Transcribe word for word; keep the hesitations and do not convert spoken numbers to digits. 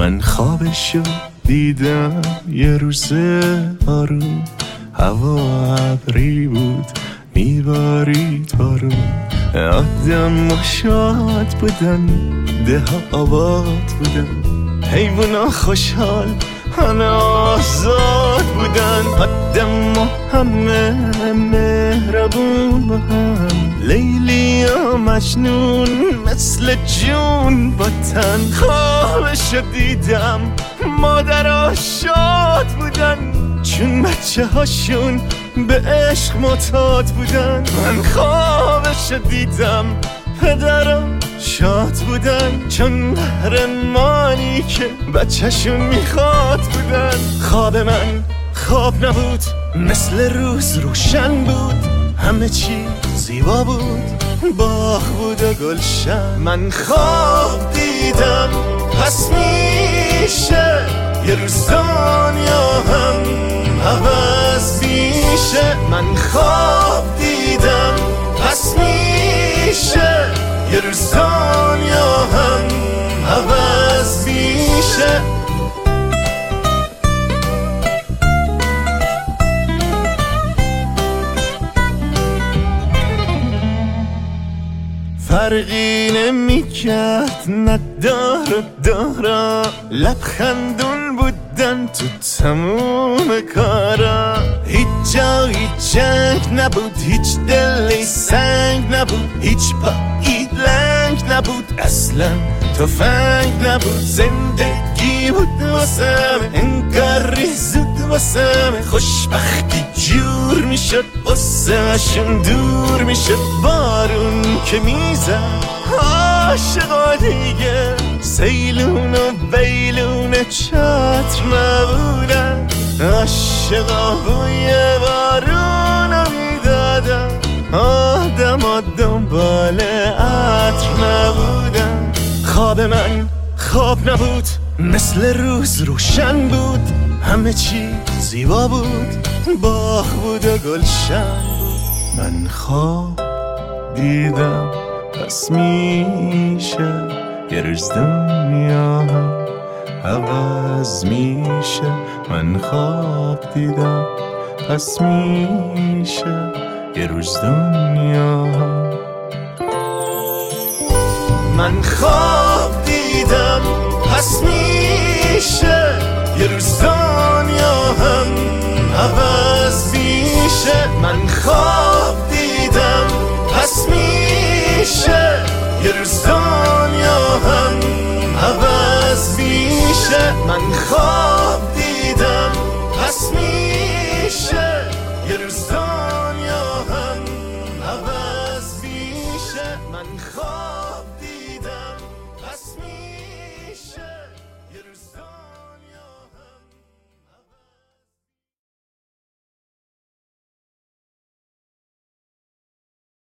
من خوابشو دیدم یه روز آروم، هوا ابری بود میبارید بارون، آدم شاد بودن، ده ها آباد بودن، حیونا خوشحال همه آزاد بودن، آدم همه مهربون با هم، لیلی و مجنون مثل جون با تن. خوابشو دیدم مادرها شاد بودن، چون بچه هاشون به عشق معتاد بودن. من خوابشو دیدم پدرم شاد بودن، چون قهرمانی که بچهشون میخواد بودن. خواب من خواب نبود، مثل روز روشن بود، همه چی زیبا بود، باغ بود و گلشن. من خواب دیدم پس میشه یه روز دنیا هم عوض میشه. من خواب دیدم پس میشه یه روز دنیا هم عوض میشه. فرقی نمیکرد ندار و دارا، لبخندون بودن تو تموم کارا. هیچ جا هیچ جنگ نبود، هیچ دلی سنگ نبود، هیچ پایی لنگ نبود، اصلا تفنگ نبود. زندگی بود واسم انگار زود واسم، خوشبختی جور میشد واسمشون دور میشد. بارون که میزد عاشقا دیگه، سیلون و بیلون چتر نبودن، عاشقا بوی بارونو میدادن، آدما دنبال عطر نبودن. خواب من خواب نبود، مثل روز روشن بود، همه چی زیبا بود، باغ بود و گلشن. من خواب دیدم پس میشه یه روز دنیا هم عوض میشه. من خواب دیدم پس میشه یه روز دنیا هم. من خواب دیدم پس میشه یه روز دنیا هم عوض میشه. من خواب دیدم پس میشه یه روز دنیا هم عوض میشه. من خواب دیدم پس میشه